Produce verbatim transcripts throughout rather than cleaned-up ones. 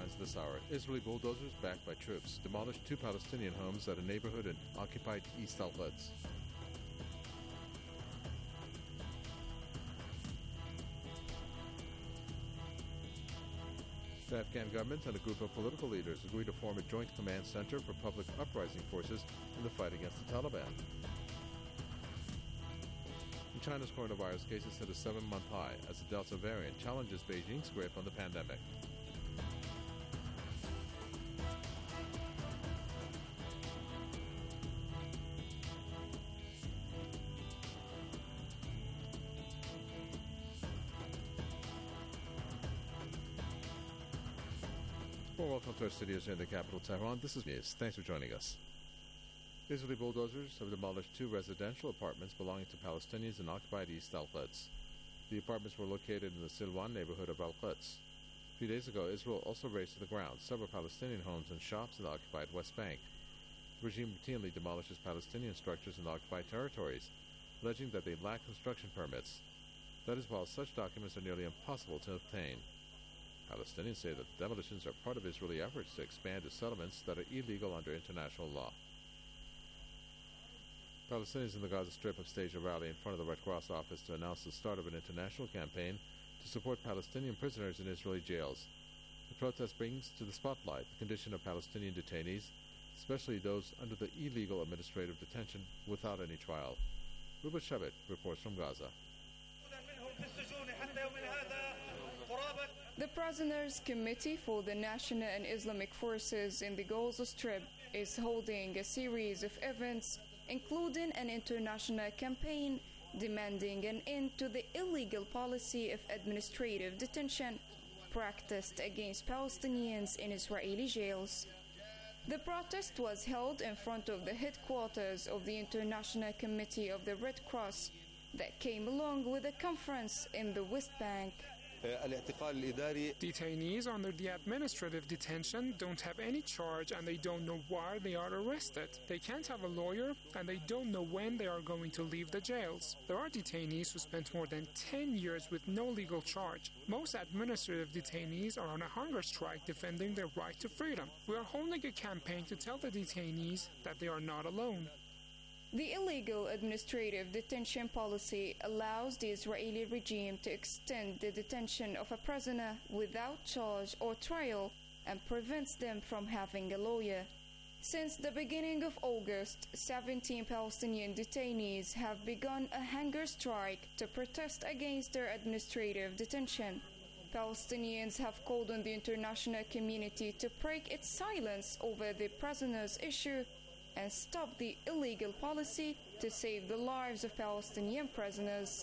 headlines this hour. Israeli bulldozers backed by troops demolished two Palestinian homes at a neighborhood in occupied East Outlets. The Afghan government and a group of political leaders agreed to form a joint command center for public uprising forces in the fight against the Taliban. And China's coronavirus cases hit a seven-month high as the Delta variant challenges Beijing's grip on the pandemic. Well, welcome to our studios here in the capital, Tehran. This is News. Thanks for joining us. Israeli bulldozers have demolished two residential apartments belonging to Palestinians in occupied East Al-Quds. The apartments were located in the Silwan neighborhood of Al-Quds. A few days ago, Israel also razed to the ground several Palestinian homes and shops in the occupied West Bank. The regime routinely demolishes Palestinian structures in the occupied territories, alleging that they lack construction permits. That is while such documents are nearly impossible to obtain. Palestinians say that the demolitions are part of Israeli efforts to expand to settlements that are illegal under international law. Palestinians in the Gaza Strip have staged a rally in front of the Red Cross office to announce the start of an international campaign to support Palestinian prisoners in Israeli jails. The protest brings to the spotlight the condition of Palestinian detainees, especially those under the illegal administrative detention without any trial. Ruba Shabit reports from Gaza. The Prisoners Committee for the National and Islamic Forces in the Gaza Strip is holding a series of events, including an international campaign demanding an end to the illegal policy of administrative detention practiced against Palestinians in Israeli jails. The protest was held in front of the headquarters of the International Committee of the Red Cross that came along with a conference in the West Bank. Detainees under the administrative detention don't have any charge and they don't know why they are arrested. They can't have a lawyer and they don't know when they are going to leave the jails. There are detainees who spent more than ten years with no legal charge. Most administrative detainees are on a hunger strike defending their right to freedom. We are holding a campaign to tell the detainees that they are not alone. The illegal administrative detention policy allows the Israeli regime to extend the detention of a prisoner without charge or trial and prevents them from having a lawyer. Since the beginning of August, seventeen Palestinian detainees have begun a hunger strike to protest against their administrative detention. Palestinians have called on the international community to break its silence over the prisoners' issue and stop the illegal policy to save the lives of Palestinian prisoners.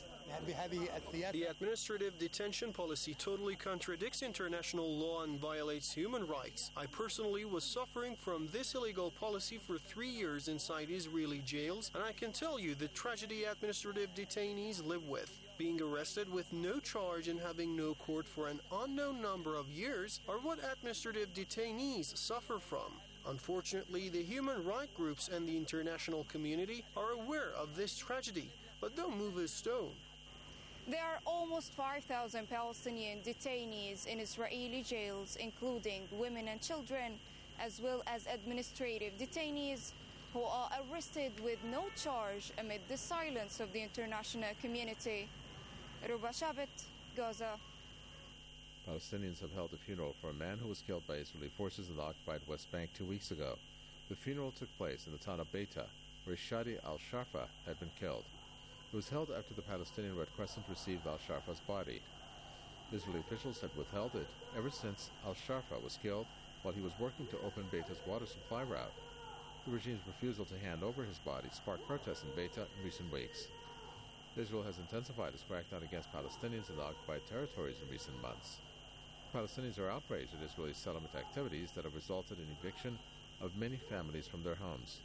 The administrative detention policy totally contradicts international law and violates human rights. I personally was suffering from this illegal policy for three years inside Israeli jails, and I can tell you the tragedy administrative detainees live with. Being arrested with no charge and having no court for an unknown number of years are what administrative detainees suffer from. Unfortunately, the human rights groups and the international community are aware of this tragedy, but don't move a stone. There are almost five thousand Palestinian detainees in Israeli jails, including women and children, as well as administrative detainees who are arrested with no charge amid the silence of the international community. Ruba Shabit, Gaza. Palestinians have held a funeral for a man who was killed by Israeli forces in the occupied West Bank two weeks ago. The funeral took place in the town of Beita, where Shadi al-Sharfa had been killed. It was held after the Palestinian Red Crescent received al-Sharfa's body. Israeli officials had withheld it ever since al-Sharfa was killed while he was working to open Beita's water supply route. The regime's refusal to hand over his body sparked protests in Beita in recent weeks. Israel has intensified its crackdown against Palestinians in the occupied territories in recent months. Palestinians are outraged at Israeli settlement activities that have resulted in eviction of many families from their homes.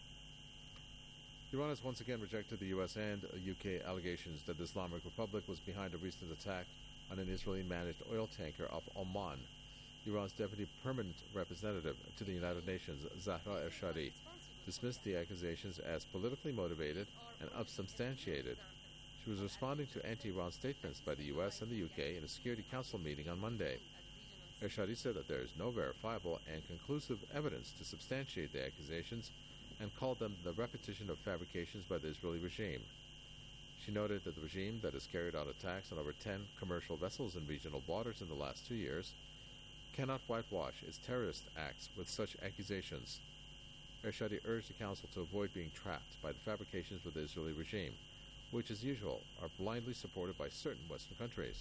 Iran has once again rejected the U S and U K allegations that the Islamic Republic was behind a recent attack on an Israeli-managed oil tanker off Oman. Iran's deputy permanent representative to the United Nations, Zahra Ershadi, dismissed the accusations as politically motivated and unsubstantiated. She was responding to anti-Iran statements by the U S and the U K in a Security Council meeting on Monday. Ershadi said that there is no verifiable and conclusive evidence to substantiate the accusations and called them the repetition of fabrications by the Israeli regime. She noted that the regime that has carried out attacks on over ten commercial vessels in regional waters in the last two years cannot whitewash its terrorist acts with such accusations. Ershadi urged the Council to avoid being trapped by the fabrications with the Israeli regime, which, as usual, are blindly supported by certain Western countries.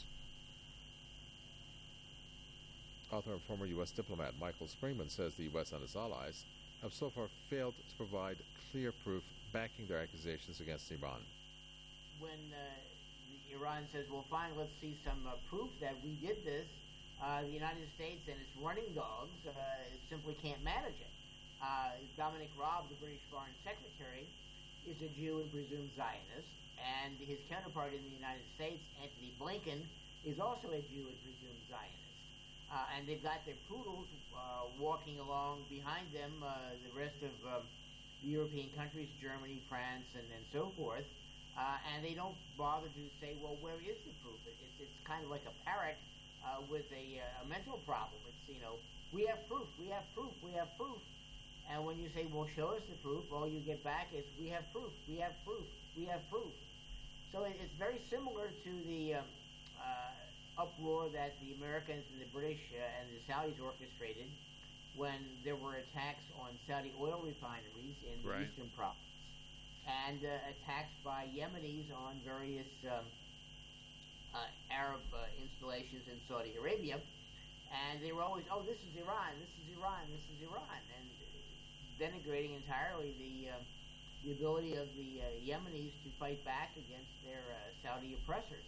Author and former U S diplomat Michael Springman says the U S and its allies have so far failed to provide clear proof backing their accusations against Iran. When uh, Iran says, well, fine, let's see some uh, proof that we did this, uh, the United States and its running dogs uh, simply can't manage it. Uh, Dominic Raab, the British Foreign Secretary, is a Jew and presumed Zionist, and his counterpart in the United States, Anthony Blinken, is also a Jew and presumed Zionist. Uh, and they've got their poodles uh, walking along behind them, uh, the rest of um, the European countries, Germany, France, and, and so forth, uh, and they don't bother to say, well, where is the proof? It, it's, it's kind of like a parrot uh, with a, uh, a mental problem. It's, you know, we have proof, we have proof, we have proof. And when you say, well, show us the proof, all you get back is, we have proof, we have proof, we have proof. So it, it's very similar to the um, uh, uproar that the Americans and the British uh, and the Saudis orchestrated when there were attacks on Saudi oil refineries in the right. eastern province, and uh, attacks by Yemenis on various um, uh, Arab uh, installations in Saudi Arabia. And they were always, oh, this is Iran, this is Iran, this is Iran, and denigrating entirely the uh, the ability of the uh, Yemenis to fight back against their uh, Saudi oppressors.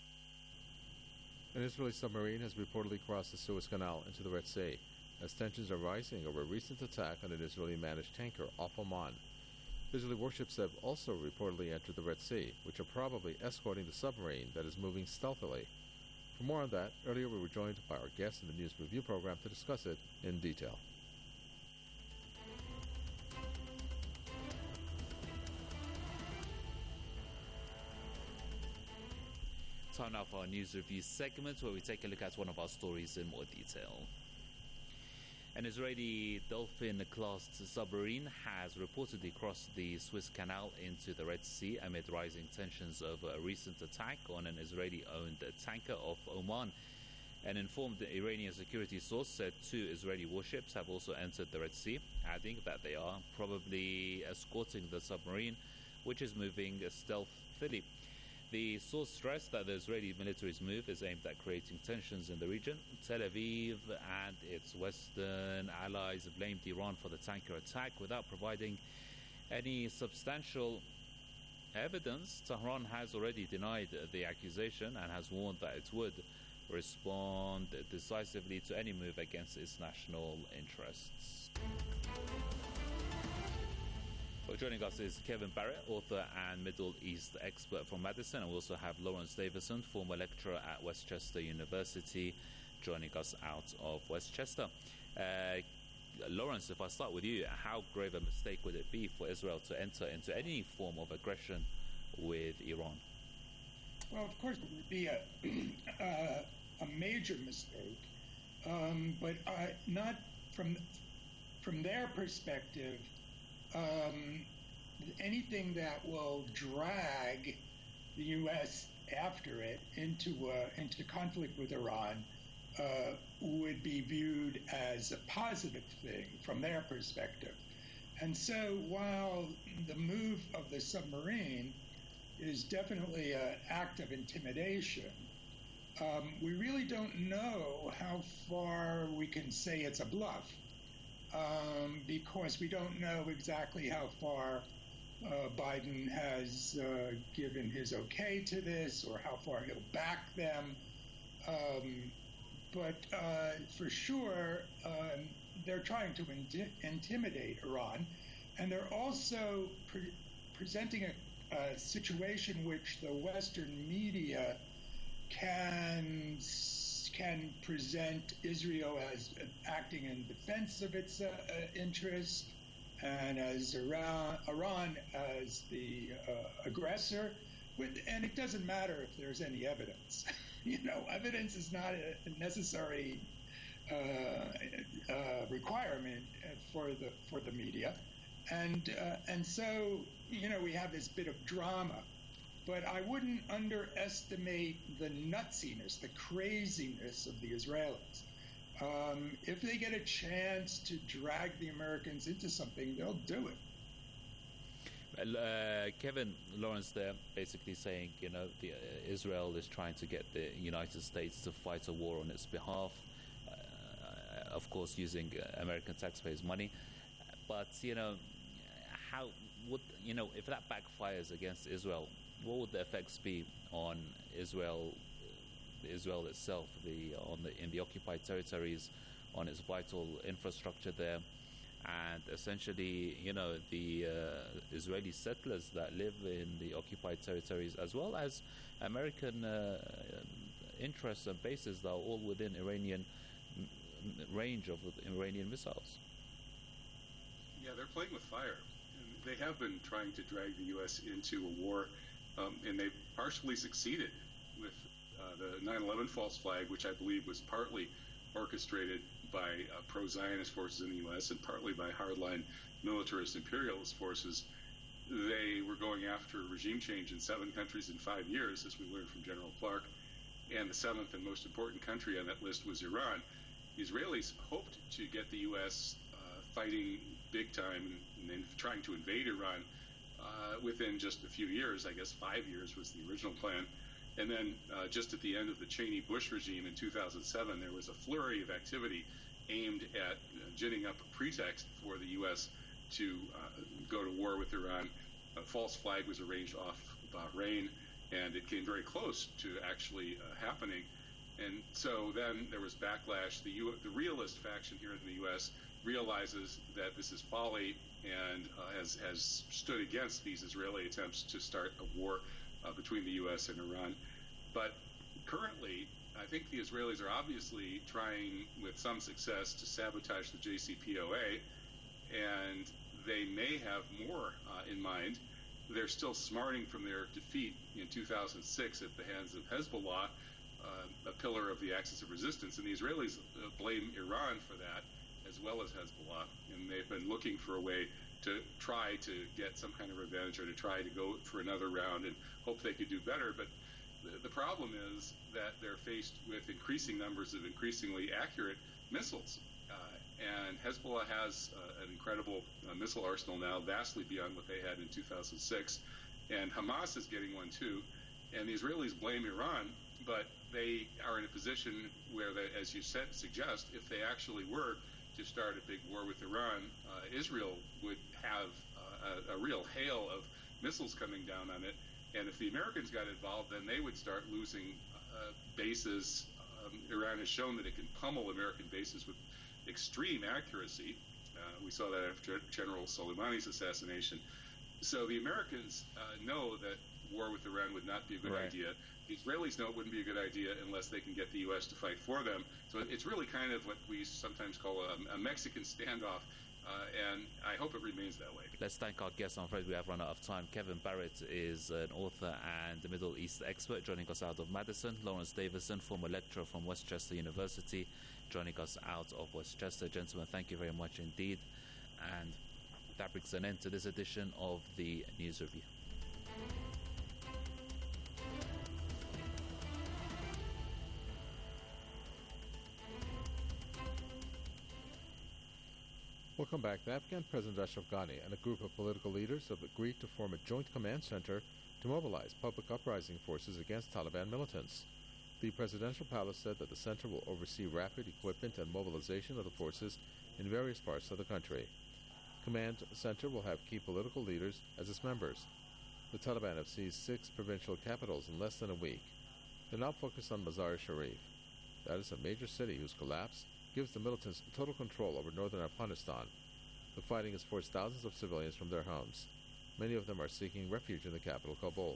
An Israeli submarine has reportedly crossed the Suez Canal into the Red Sea, as tensions are rising over a recent attack on an Israeli-managed tanker off Oman. Israeli warships have also reportedly entered the Red Sea, which are probably escorting the submarine that is moving stealthily. For more on that, earlier we were joined by our guest in the News Review program to discuss it in detail. Time now for our News Review segment, where we take a look at one of our stories in more detail. An Israeli Dolphin-class submarine has reportedly crossed the Suez Canal into the Red Sea amid rising tensions over a recent attack on an Israeli-owned tanker off Oman. An informed Iranian security source said two Israeli warships have also entered the Red Sea, adding that they are probably escorting the submarine, which is moving stealthily. The source stressed that the Israeli military's move is aimed at creating tensions in the region. Tel Aviv and its Western allies blamed Iran for the tanker attack without providing any substantial evidence. Tehran has already denied the accusation and has warned that it would respond decisively to any move against its national interests. Well, joining us is Kevin Barrett, author and Middle East expert from Madison, and we also have Lawrence Davison, former lecturer at Westchester University, joining us out of Westchester. Uh, Lawrence, if I start with you, how grave a mistake would it be for Israel to enter into any form of aggression with Iran? Well, of course, it would be a, uh, a major mistake, um, but uh, not from from their perspective. Um, anything that will drag the U S after it into uh, into conflict with Iran uh, would be viewed as a positive thing from their perspective. And so while the move of the submarine is definitely an act of intimidation, um, we really don't know how far we can say it's a bluff. Um, because we don't know exactly how far uh, Biden has uh, given his okay to this or how far he'll back them. Um, but uh, for sure, um, they're trying to in- intimidate Iran. And they're also pre- presenting a, a situation which the Western media can can present Israel as acting in defense of its uh, uh, interests, and as Iran, Iran as the uh, aggressor. With, and it doesn't matter if there's any evidence. You know, evidence is not a necessary uh, uh, requirement for the for the media, and uh, and so you know we have this bit of drama, but I wouldn't underestimate the nutsiness, the craziness of the Israelis. Um, if they get a chance to drag the Americans into something, they'll do it. Well, uh, Kevin Lawrence there basically saying, you know, the, uh, Israel is trying to get the United States to fight a war on its behalf, uh, of course using uh, American taxpayers' money. But, you know, how would, you know, if that backfires against Israel, what would the effects be on Israel, uh, Israel itself, the on the in the occupied territories, on its vital infrastructure there? And essentially, you know, the uh, Israeli settlers that live in the occupied territories, as well as American uh, interests and bases that are all within Iranian m- range of Iranian missiles. Yeah, they're playing with fire. And they have been trying to drag the U S into a war, um, and they've partially succeeded with uh, the nine eleven false flag, which I believe was partly orchestrated by uh, pro-Zionist forces in the U S and partly by hardline militarist imperialist forces. They were going after regime change in seven countries in five years, as we learned from General Clark, and the seventh and most important country on that list was Iran. The Israelis hoped to get the U S uh, fighting big time and then trying to invade Iran uh, within just a few years. I guess five years was the original plan. And then uh, just at the end of the Cheney-Bush regime in two thousand seven, there was a flurry of activity aimed at uh, ginning up a pretext for the U S to uh, go to war with Iran. A false flag was arranged off Bahrain, and it came very close to actually uh, happening. And so then there was backlash. The, U- the realist faction here in the U S realizes that this is folly and uh, has, has stood against these Israeli attempts to start a war Uh, between the U S and Iran. But currently, I think the Israelis are obviously trying with some success to sabotage the J C P O A, and they may have more uh, in mind. They're still smarting from their defeat in two thousand six at the hands of Hezbollah, uh, a pillar of the Axis of Resistance, and the Israelis uh, blame Iran for that, as well as Hezbollah, and they've been looking for a way to try to get some kind of revenge or to try to go for another round and hope they could do better. But the, the problem is that they're faced with increasing numbers of increasingly accurate missiles. Uh, and Hezbollah has uh, an incredible uh, missile arsenal now, vastly beyond what they had in two thousand six. And Hamas is getting one too. And the Israelis blame Iran, but they are in a position where, they, as you said, suggest, if they actually were to start a big war with Iran, uh, Israel would have uh, a, a real hail of missiles coming down on it. And if the Americans got involved, then they would start losing uh, bases. Um, Iran has shown that it can pummel American bases with extreme accuracy. Uh, we saw that after General Soleimani's assassination. So the Americans uh, know that war with Iran would not be a good right. idea. The Israelis know it wouldn't be a good idea unless they can get the U S to fight for them. So it's really kind of what we sometimes call a, a Mexican standoff, uh, and I hope it remains that way. Let's thank our guests. I'm afraid we have run out of time. Kevin Barrett is an author and a Middle East expert joining us out of Madison. Lawrence Davison, former lecturer from Westchester University, joining us out of Westchester. Gentlemen, thank you very much indeed. And that brings an end to this edition of the News Review. Welcome back. The Afghan President Ashraf Ghani and a group of political leaders have agreed to form a joint command center to mobilize public uprising forces against Taliban militants. The presidential palace said that the center will oversee rapid equipment and mobilization of the forces in various parts of the country. Command Center will have key political leaders as its members. The Taliban have seized six provincial capitals in less than a week. They're now focused on Mazar-e-Sharif. That is a major city whose collapse gives the militants total control over northern Afghanistan. The fighting has forced thousands of civilians from their homes. Many of them are seeking refuge in the capital, Kabul.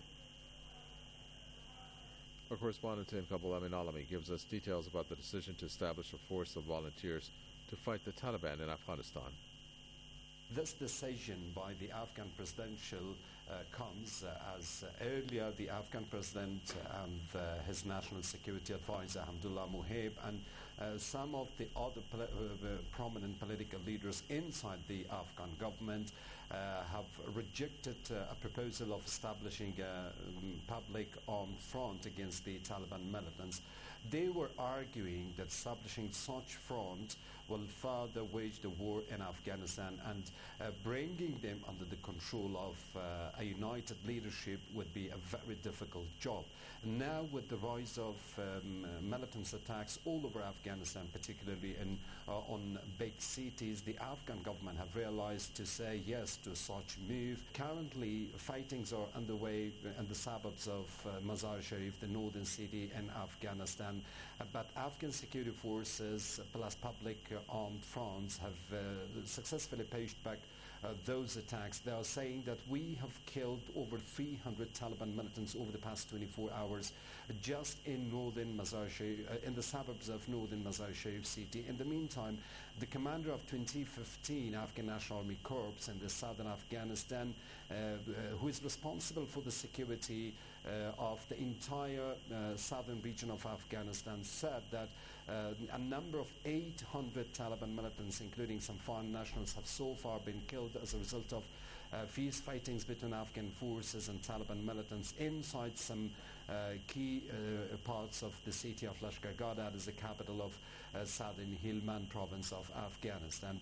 Our correspondent in Kabul, Amin Alami, gives us details about the decision to establish a force of volunteers to fight the Taliban in Afghanistan. This decision by the Afghan presidential uh, comes uh, as uh, earlier the Afghan president and uh, his national security advisor Hamdullah Mohib and uh, some of the other poli- uh, prominent political leaders inside the Afghan government uh, have rejected uh, a proposal of establishing a um, public armed front against the Taliban militants. They were arguing that establishing such front will further wage the war in Afghanistan, and uh, bringing them under the control of uh, a united leadership would be a very difficult job. Now, with the rise of um, militant attacks all over Afghanistan, particularly in, uh, on big cities, the Afghan government have realized to say yes to such move. Currently, fightings are underway in the suburbs of uh, Mazar Sharif, the northern city in Afghanistan, uh, but Afghan security forces plus public uh, armed fronts have uh, successfully pushed back uh, those attacks. They are saying that we have killed over three hundred Taliban militants over the past twenty-four hours just in northern Mazar Sharif, uh, in the suburbs of northern Mazar Sharif city. In the meantime, the commander of twenty fifteen Afghan National Army Corps in the southern Afghanistan, uh, uh, who is responsible for the security uh, of the entire uh, southern region of Afghanistan, said that uh, a number of eight hundred Taliban militants, including some foreign nationals, have so far been killed as a result of uh, fierce fightings between Afghan forces and Taliban militants inside some uh, key uh, parts of the city of Lashkar-Gah, that is the capital of uh, southern Helmand province of Afghanistan.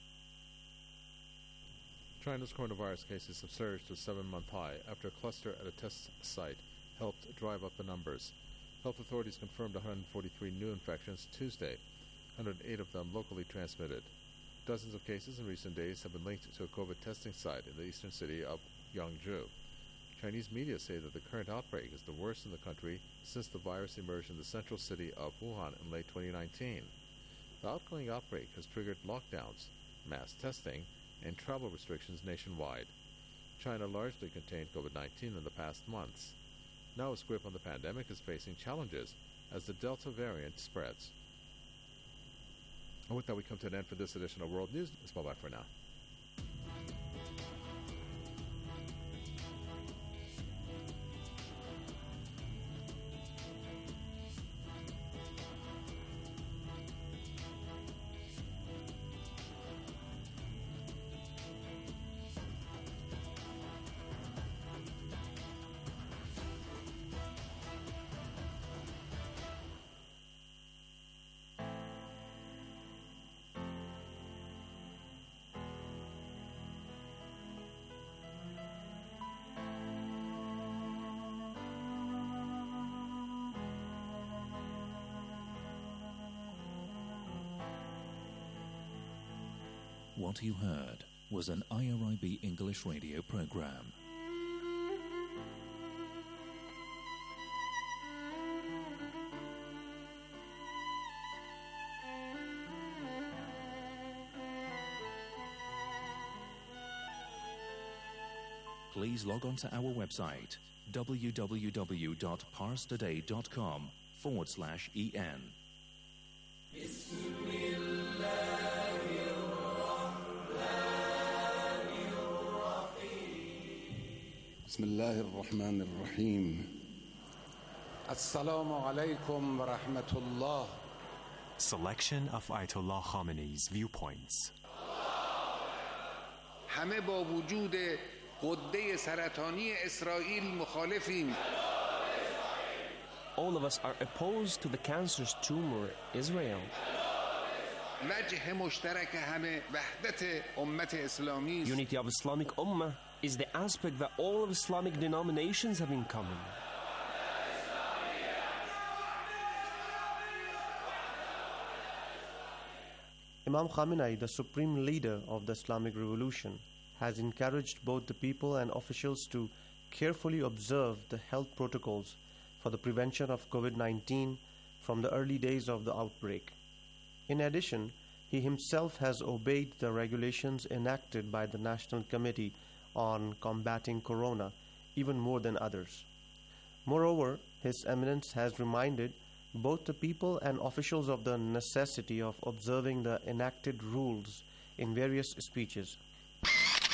China's coronavirus cases have surged to a seven-month high after a cluster at a test site helped drive up the numbers. Health authorities confirmed one hundred forty-three new infections Tuesday, one hundred eight of them locally transmitted. Dozens of cases in recent days have been linked to a COVID testing site in the eastern city of Yangzhou. Chinese media say that the current outbreak is the worst in the country since the virus emerged in the central city of Wuhan in late twenty nineteen. The outgoing outbreak has triggered lockdowns, mass testing, and travel restrictions nationwide. China largely contained COVID nineteen in the past months. Now its grip on the pandemic is facing challenges as the Delta variant spreads. And with that, we come to an end for this edition of World News. It's bye-bye for now. What you heard was an I R I B English radio program. Please log on to our website w w w dot pars today dot com forward slash en. بسم الله الرحمن الرحيم السلام عليكم ورحمة الله. Selection of Ayatollah Khamenei's viewpoints. همه با وجود غده سرطانی اسرائیل مخالفیم. All of us are opposed to the cancerous tumor Israel. وجه مشترک همه وحدت امت اسلامی. Unity of Islamic Ummah is the aspect that all of Islamic denominations have in common. Imam Khamenei, the supreme leader of the Islamic Revolution, has encouraged both the people and officials to carefully observe the health protocols for the prevention of COVID nineteen from the early days of the outbreak. In addition, he himself has obeyed the regulations enacted by the National Committee on Combating Corona even more than others. Moreover, His Eminence has reminded both the people and officials of the necessity of observing the enacted rules in various speeches.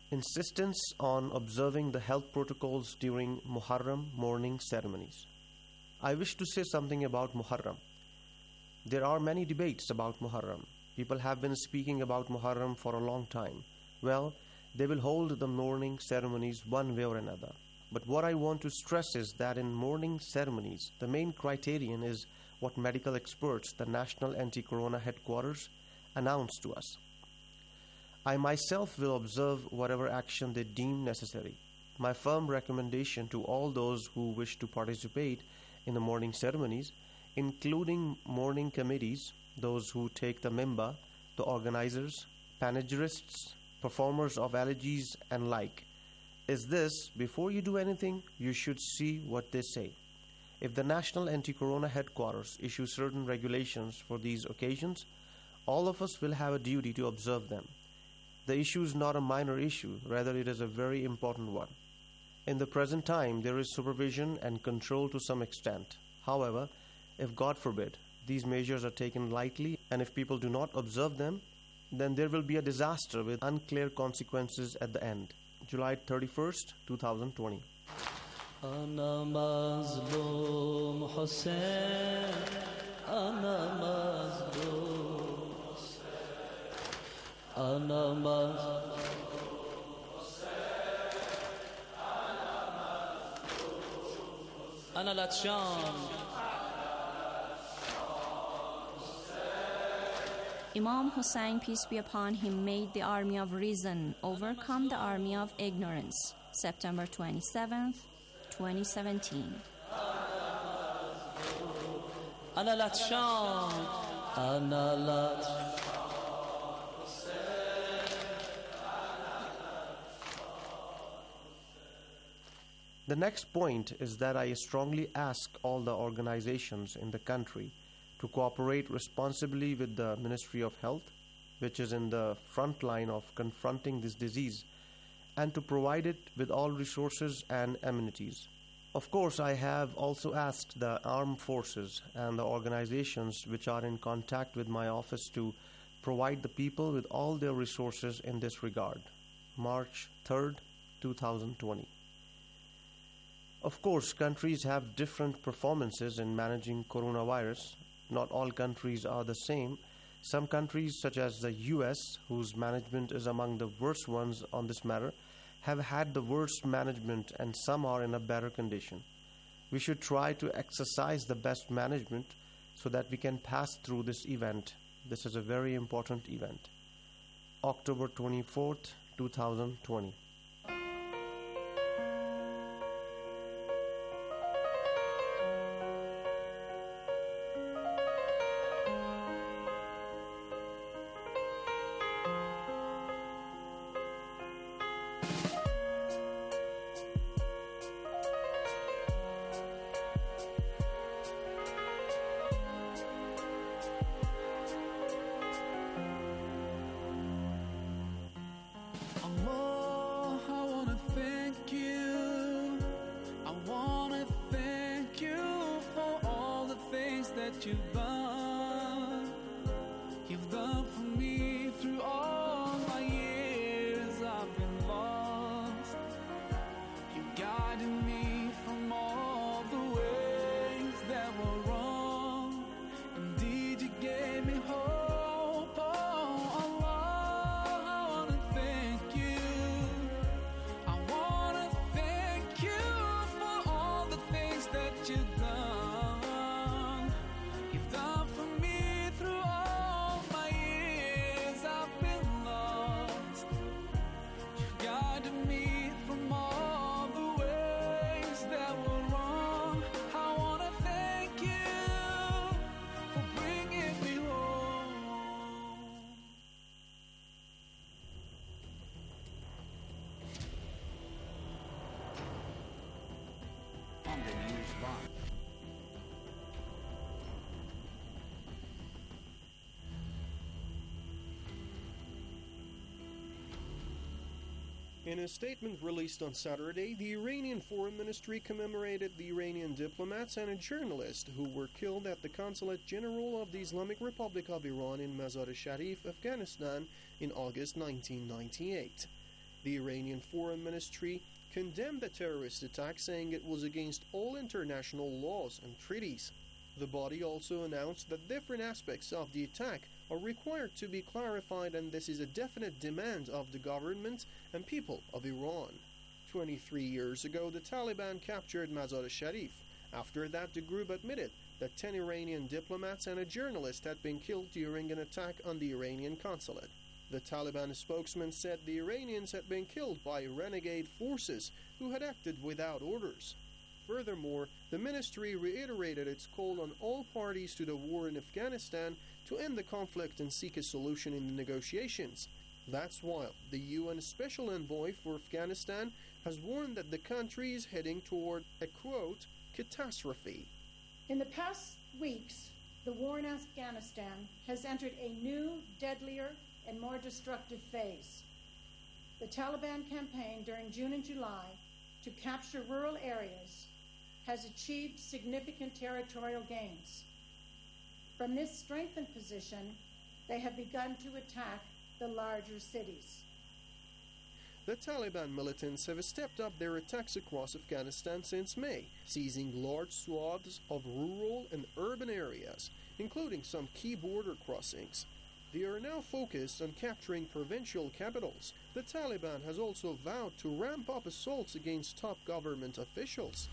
insistence on observing the health protocols during Muharram mourning ceremonies. I wish to say something about Muharram. There are many debates about Muharram. People have been speaking about Muharram for a long time. Well, they will hold the mourning ceremonies one way or another. But what I want to stress is that in mourning ceremonies, the main criterion is what medical experts, the National Anti-Corona Headquarters, announce to us. I myself will observe whatever action they deem necessary. My firm recommendation to all those who wish to participate in the mourning ceremonies, including mourning committees, those who take the mimbar, the organizers, panegyrists, performers of elegies and like, is this: before you do anything, you should see what they say. If the National Anti-Corona Headquarters issue certain regulations for these occasions, all of us will have a duty to observe them. The issue is not a minor issue, rather it is a very important one. In the present time, there is supervision and control to some extent. However, if God forbid, these measures are taken lightly, and if people do not observe them, then there will be a disaster with unclear consequences at the end. July thirty-first, twenty twenty. Ana mazlum Hussein, ana mazlum, ana mazlum Hussein, ana latshan. Imam Hussein, peace be upon him, made the army of reason overcome the army of ignorance. September twenty-seventh, twenty seventeen. Ana latshan, ana latshan. The next point is that I strongly ask all the organizations in the country to cooperate responsibly with the Ministry of Health, which is in the front line of confronting this disease, and to provide it with all resources and amenities. Of course, I have also asked the armed forces and the organizations which are in contact with my office to provide the people with all their resources in this regard. March third, twenty twenty. Of course, countries have different performances in managing coronavirus. Not all countries are the same. Some countries, such as the U S, whose management is among the worst ones on this matter, have had the worst management, and some are in a better condition. We should try to exercise the best management so that we can pass through this event. This is a very important event. October twenty-fourth, twenty twenty. You've done, you've done for me through all my years. I've been lost. You guided me from all the ways that were wrong. Indeed, you gave me hope. Oh, Allah, I wanna thank you. I wanna thank you for all the things that you've done. In a statement released on Saturday, the Iranian Foreign Ministry commemorated the Iranian diplomats and a journalist who were killed at the Consulate General of the Islamic Republic of Iran in Mazar-e Sharif, Afghanistan, in August nineteen ninety-eight. The Iranian Foreign Ministry condemned the terrorist attack, saying it was against all international laws and treaties. The body also announced that different aspects of the attack are required to be clarified, and this is a definite demand of the government and people of Iran. twenty-three years ago, the Taliban captured Mazar-e-Sharif. After that, the group admitted that ten Iranian diplomats and a journalist had been killed during an attack on the Iranian consulate. The Taliban spokesman said the Iranians had been killed by renegade forces who had acted without orders. Furthermore, the ministry reiterated its call on all parties to the war in Afghanistan to end the conflict and seek a solution in the negotiations. That's while the U N Special Envoy for Afghanistan has warned that the country is heading toward a, quote, catastrophe. In the past weeks, the war in Afghanistan has entered a new, deadlier, and more destructive phase. The Taliban campaign during June and July to capture rural areas has achieved significant territorial gains. From this strengthened position, they have begun to attack the larger cities. The Taliban militants have stepped up their attacks across Afghanistan since May, seizing large swaths of rural and urban areas, including some key border crossings. They are now focused on capturing provincial capitals. The Taliban has also vowed to ramp up assaults against top government officials.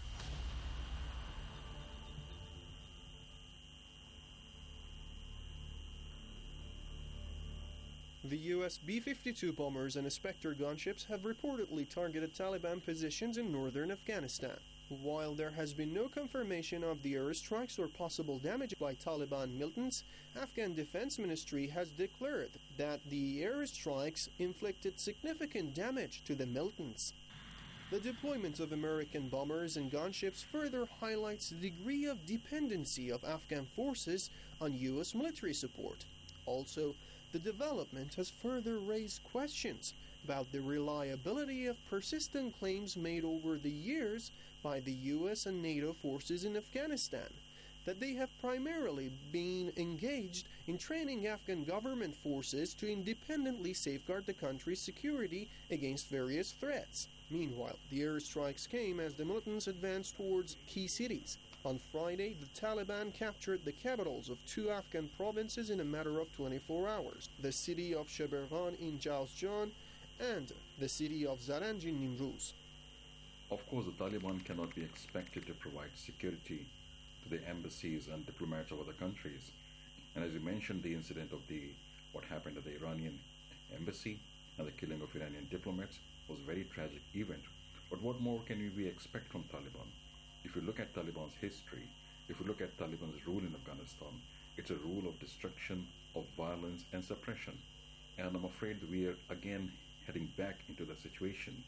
The U S B fifty-two bombers and Spectre gunships have reportedly targeted Taliban positions in northern Afghanistan. While there has been no confirmation of the airstrikes or possible damage by Taliban militants, Afghan Defense Ministry has declared that the airstrikes inflicted significant damage to the militants. The deployment of American bombers and gunships further highlights the degree of dependency of Afghan forces on U S military support. Also, the development has further raised questions about the reliability of persistent claims made over the years by the U S and NATO forces in Afghanistan, that they have primarily been engaged in training Afghan government forces to independently safeguard the country's security against various threats. Meanwhile, the airstrikes came as the militants advanced towards key cities. On Friday, the Taliban captured the capitals of two Afghan provinces in a matter of twenty-four hours, the city of Sheberghan in Jawzjan and the city of Zaranj in Nimruz. Of course, the Taliban cannot be expected to provide security to the embassies and diplomats of other countries. And as you mentioned, the incident of the what happened at the Iranian embassy and the killing of Iranian diplomats was a very tragic event. But what more can we expect from Taliban? If you look at Taliban's history, if you look at Taliban's rule in Afghanistan, it's a rule of destruction, of violence and suppression. And I'm afraid we are again heading back into that situation.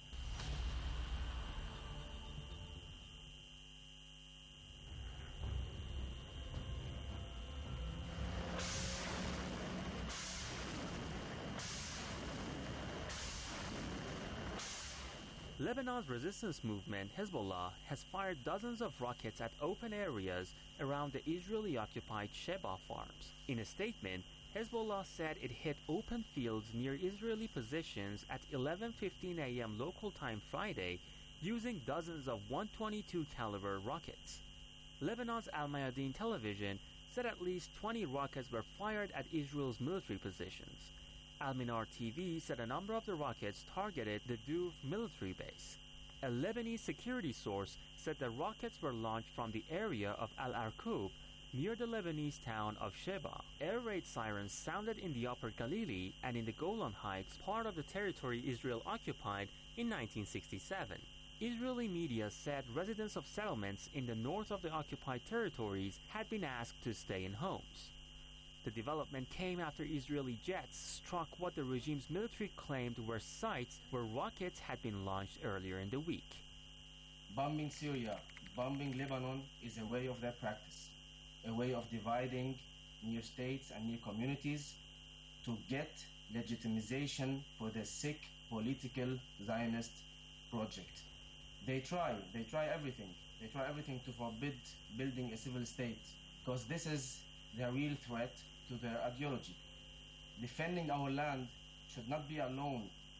Lebanon's resistance movement, Hezbollah, has fired dozens of rockets at open areas around the Israeli-occupied Sheba farms. In a statement, Hezbollah said it hit open fields near Israeli positions at eleven fifteen a m local time Friday using dozens of one twenty-two caliber rockets. Lebanon's Al Mayadeen television said at least twenty rockets were fired at Israel's military positions. Al-Minar T V said a number of the rockets targeted the Duv military base. A Lebanese security source said the rockets were launched from the area of Al-Arqub, near the Lebanese town of Sheba. Air raid sirens sounded in the Upper Galilee and in the Golan Heights, part of the territory Israel occupied in nineteen sixty-seven. Israeli media said residents of settlements in the north of the occupied territories had been asked to stay in homes. The development came after Israeli jets struck what the regime's military claimed were sites where rockets had been launched earlier in the week. Bombing Syria, bombing Lebanon is a way of their practice, a way of dividing near states and near communities to get legitimization for the sick political Zionist project. They try, they try everything. They try everything to forbid building a civil state, because this is the real threat to their ideology. Defending our land should not be alone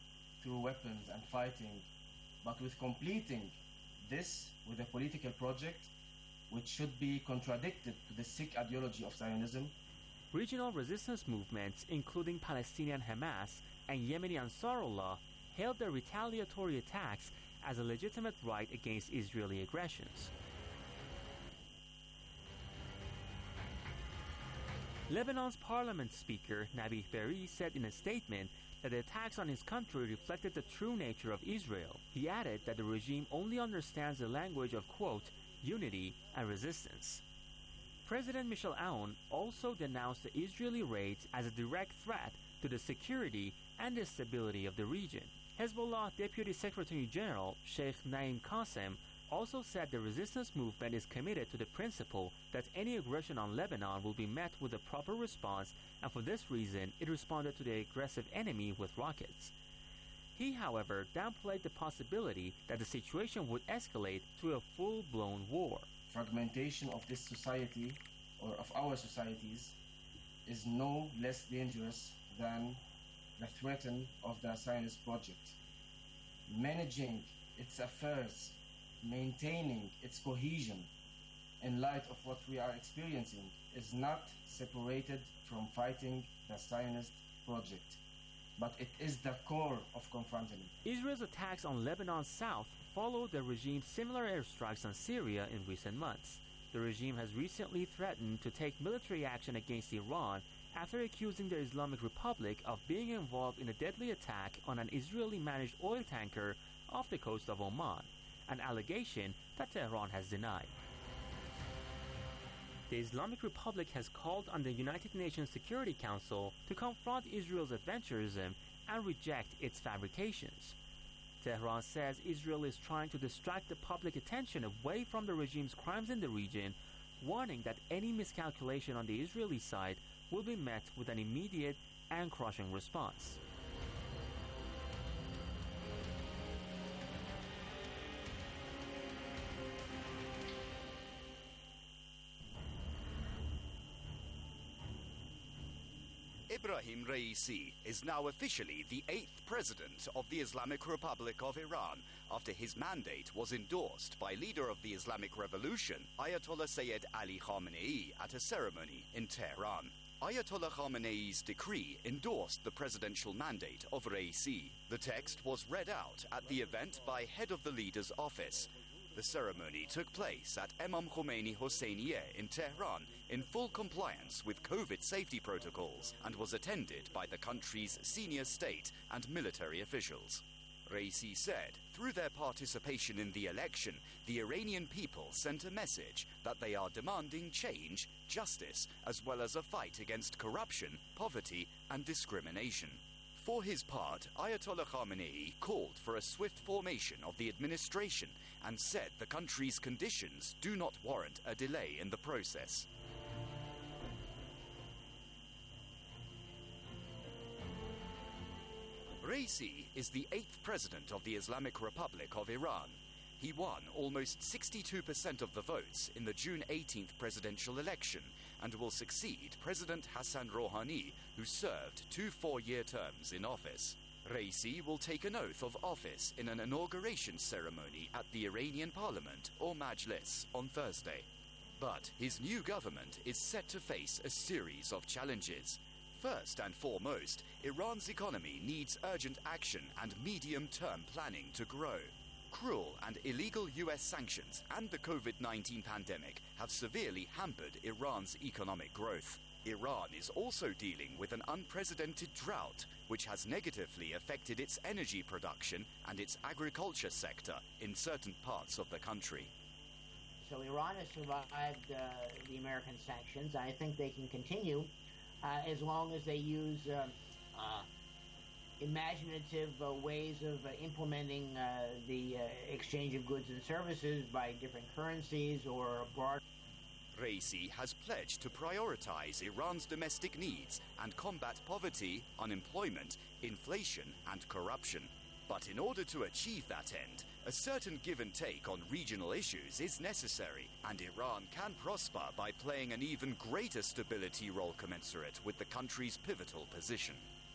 through weapons and fighting, but with completing this with a political project which should be contradicted to the sick ideology of Zionism. Regional resistance movements, including Palestinian Hamas and Yemeni Ansarullah, hailed the retaliatory attacks as a legitimate right against Israeli aggressions. Lebanon's parliament speaker, Nabih Berri, said in a statement that the attacks on his country reflected the true nature of Israel. He added that the regime only understands the language of, quote, unity and resistance. President Michel Aoun also denounced the Israeli raids as a direct threat to the security and the stability of the region. Hezbollah Deputy Secretary General Sheikh Naim Qassem also said the resistance movement is committed to the principle that any aggression on Lebanon will be met with a proper response, and for this reason it responded to the aggressive enemy with rockets. He, however, downplayed the possibility that the situation would escalate to a full-blown war. Fragmentation of this society, or of our societies, is no less dangerous than the threat of the Zionist project. Managing its affairs, maintaining its cohesion in light of what we are experiencing is not separated from fighting the Zionist project, but it is the core of confronting it. Israel's attacks on Lebanon's south followed the regime's similar airstrikes on Syria in recent months. The regime has recently threatened to take military action against Iran after accusing the Islamic Republic of being involved in a deadly attack on an Israeli-managed oil tanker off the coast of Oman, an allegation that Tehran has denied. The Islamic Republic has called on the United Nations Security Council to confront Israel's adventurism and reject its fabrications. Tehran says Israel is trying to distract the public attention away from the regime's crimes in the region, warning that any miscalculation on the Israeli side will be met with an immediate and crushing response. Ebrahim Raisi is now officially the eighth president of the Islamic Republic of Iran after his mandate was endorsed by leader of the Islamic Revolution, Ayatollah Sayyid Ali Khamenei, at a ceremony in Tehran. Ayatollah Khamenei's decree endorsed the presidential mandate of Raisi. The text was read out at the event by head of the leader's office. The ceremony took place at Imam Khomeini Hosseinieh in Tehran in full compliance with COVID safety protocols and was attended by the country's senior state and military officials. Raisi said, through their participation in the election, the Iranian people sent a message that they are demanding change, justice, as well as a fight against corruption, poverty, and discrimination. For his part, Ayatollah Khamenei called for a swift formation of the administration and said the country's conditions do not warrant a delay in the process. Raisi is the eighth president of the Islamic Republic of Iran. He won almost sixty-two percent of the votes in the June eighteenth presidential election and will succeed President Hassan Rouhani, who served two four-year terms in office. Raisi will take an oath of office in an inauguration ceremony at the Iranian parliament, or Majlis, on Thursday. But his new government is set to face a series of challenges. First and foremost, Iran's economy needs urgent action and medium-term planning to grow. Cruel and illegal U S sanctions and the COVID nineteen pandemic have severely hampered Iran's economic growth. Iran is also dealing with an unprecedented drought, which has negatively affected its energy production and its agriculture sector in certain parts of the country. So Iran has survived uh, the American sanctions. I think they can continue uh, as long as they use uh, uh, imaginative uh, ways of uh, implementing uh, the uh, exchange of goods and services by different currencies or abroad. Raisi has pledged to prioritize Iran's domestic needs and combat poverty, unemployment, inflation, and corruption. But in order to achieve that end, a certain give and take on regional issues is necessary, and Iran can prosper by playing an even greater stability role commensurate with the country's pivotal position.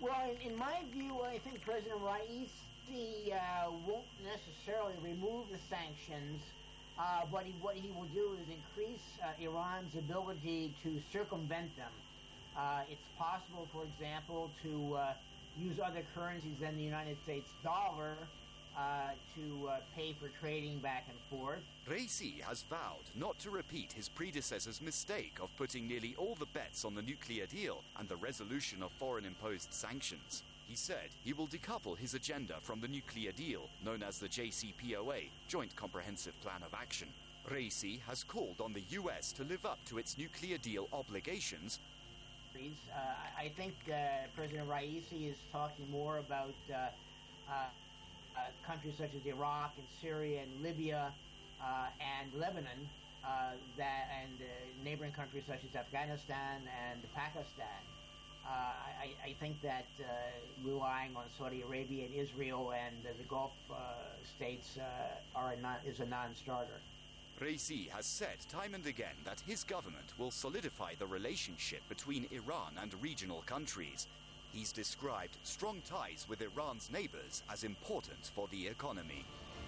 Well, in, in my view, I think President Raisi uh, won't necessarily remove the sanctions, uh, but he, what he will do is increase uh, Iran's ability to circumvent them. Uh, it's possible, for example, to uh, use other currencies than the United States dollar uh, to uh, pay for trading back and forth. Raisi has vowed not to repeat his predecessor's mistake of putting nearly all the bets on the nuclear deal and the resolution of foreign-imposed sanctions. He said he will decouple his agenda from the nuclear deal, known as the J C P O A, Joint Comprehensive Plan of Action. Raisi has called on the U S to live up to its nuclear deal obligations. Uh, I think uh, President Raisi is talking more about uh, uh, uh, countries such as Iraq and Syria and Libya uh, and Lebanon, uh, that and uh, neighboring countries such as Afghanistan and Pakistan. Uh, I, I think that uh, relying on Saudi Arabia and Israel and uh, the Gulf uh, states uh, are a non, is a non-starter. Raisi has said time and again that his government will solidify the relationship between Iran and regional countries. He's described strong ties with Iran's neighbors as important for the economy.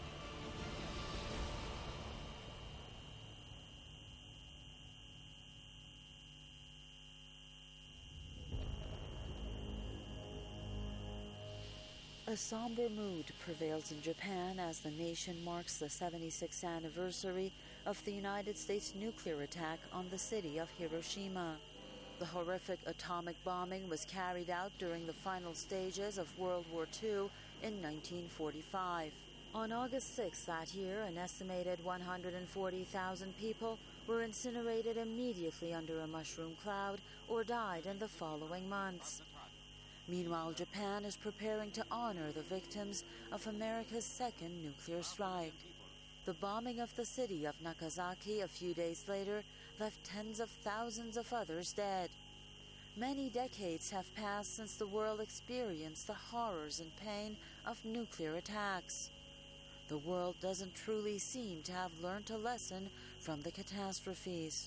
A somber mood prevails in Japan as the nation marks the seventy-sixth anniversary of the United States nuclear attack on the city of Hiroshima. The horrific atomic bombing was carried out during the final stages of World War Two in nineteen forty-five. On August sixth that year, an estimated one hundred forty thousand people were incinerated immediately under a mushroom cloud or died in the following months. Meanwhile, Japan is preparing to honor the victims of America's second nuclear strike. The bombing of the city of Nagasaki a few days later left tens of thousands of others dead. Many decades have passed since the world experienced the horrors and pain of nuclear attacks. The world doesn't truly seem to have learned a lesson from the catastrophes.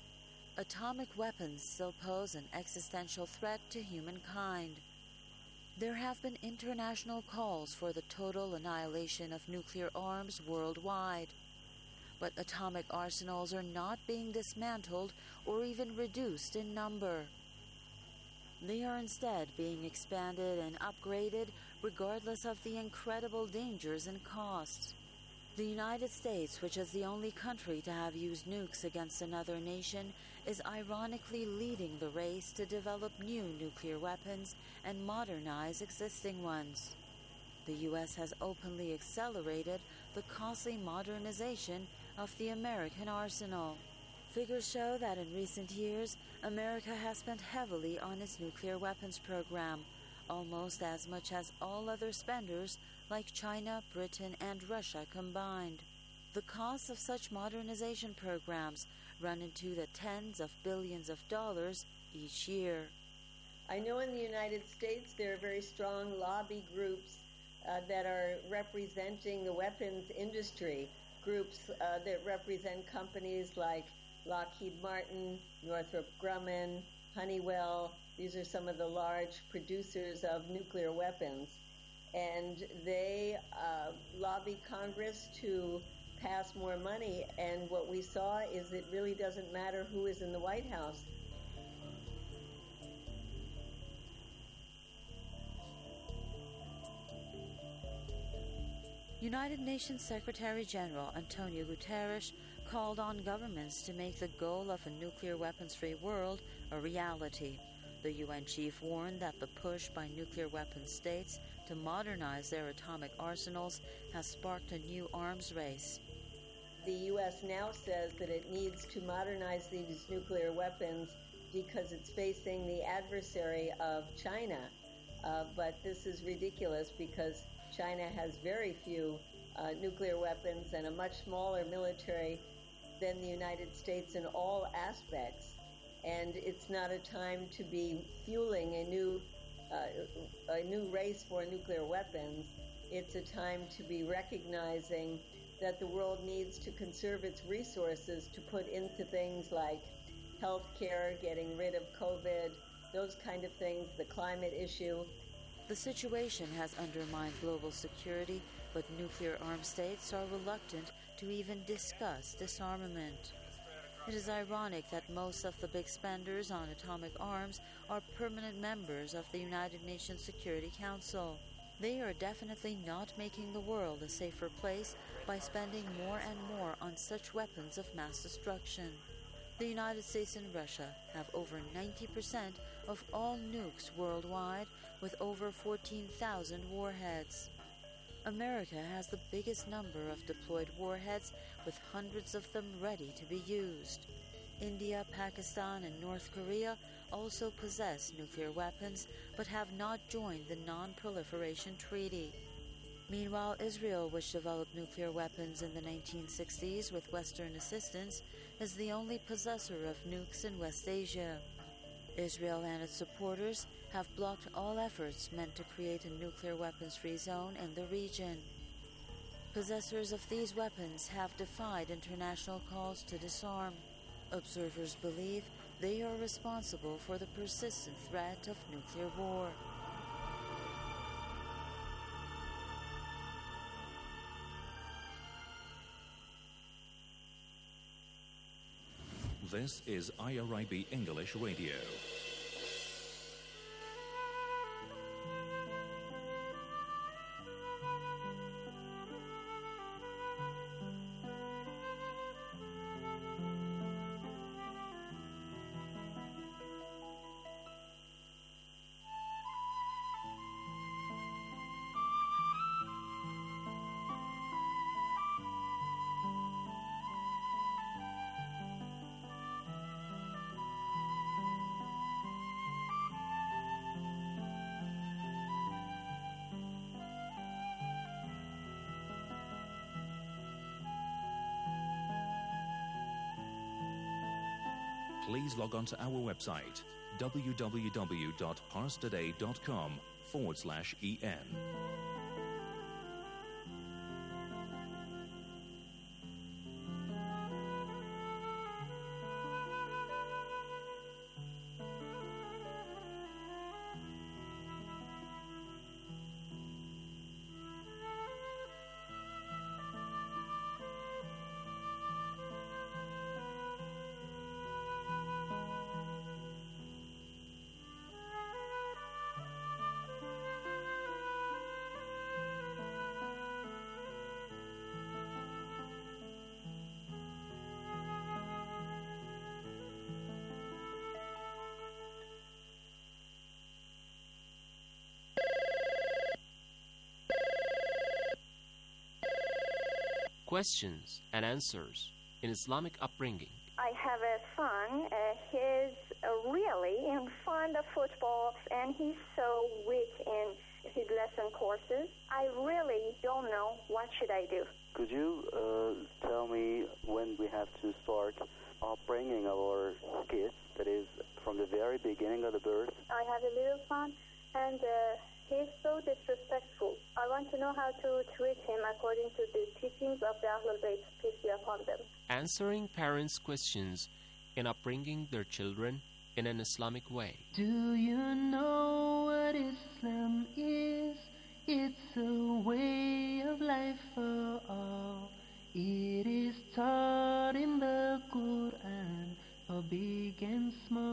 Atomic weapons still pose an existential threat to humankind. There have been international calls for the total annihilation of nuclear arms worldwide. But atomic arsenals are not being dismantled or even reduced in number. They are instead being expanded and upgraded regardless of the incredible dangers and costs. The United States, which is the only country to have used nukes against another nation, is ironically leading the race to develop new nuclear weapons and modernize existing ones. The U S has openly accelerated the costly modernization of the American arsenal. Figures show that in recent years, America has spent heavily on its nuclear weapons program, almost as much as all other spenders like China, Britain, and Russia combined. The costs of such modernization programs run into the tens of billions of dollars each year. I know in the United States there are very strong lobby groups uh, that are representing the weapons industry, groups uh, that represent companies like Lockheed Martin, Northrop Grumman, Honeywell. These are some of the large producers of nuclear weapons. And they uh, lobby Congress to pass more money, and what we saw is it really doesn't matter who is in the White House. United Nations Secretary General Antonio Guterres called on governments to make the goal of a nuclear weapons-free world a reality. The U N chief warned that the push by nuclear weapon states to modernize their atomic arsenals has sparked a new arms race. The U S now says that it needs to modernize these nuclear weapons because it's facing the adversary of China. Uh, but this is ridiculous because China has very few uh, nuclear weapons and a much smaller military than the United States in all aspects. And it's not a time to be fueling a new uh, a new race for nuclear weapons. It's a time to be recognizing that the world needs to conserve its resources to put into things like healthcare, getting rid of COVID, those kind of things, the climate issue. The situation has undermined global security, but nuclear-armed states are reluctant to even discuss disarmament. It is ironic that most of the big spenders on atomic arms are permanent members of the United Nations Security Council. They are definitely not making the world a safer place by spending more and more on such weapons of mass destruction. The United States and Russia have over ninety percent of all nukes worldwide, with over fourteen thousand warheads. America has the biggest number of deployed warheads, with hundreds of them ready to be used. India, Pakistan, and North Korea also possess nuclear weapons, but have not joined the Non-Proliferation Treaty. Meanwhile, Israel, which developed nuclear weapons in the nineteen sixties with Western assistance, is the only possessor of nukes in West Asia. Israel and its supporters have blocked all efforts meant to create a nuclear weapons-free zone in the region. Possessors of these weapons have defied international calls to disarm. Observers believe they are responsible for the persistent threat of nuclear war. This is I R I B English Radio. Please log on to our website, www.parstoday.com forward slash EN. Questions and answers in Islamic upbringing. I have a son. Uh, he's uh, really in fond of football, and he's so weak in his lesson courses. I really don't know what should I do. Could you uh, tell me when we have to start upbringing our kids, that is, from the very beginning of the birth? I have a little son, and uh, he's so disrespectful. I want to know how to treat him according to the teachings of the Ahlul Bayt, peace be upon them. Answering parents' questions in upbringing their children in an Islamic way. Do you know what Islam is? It's a way of life for all. It is taught in the Quran for big and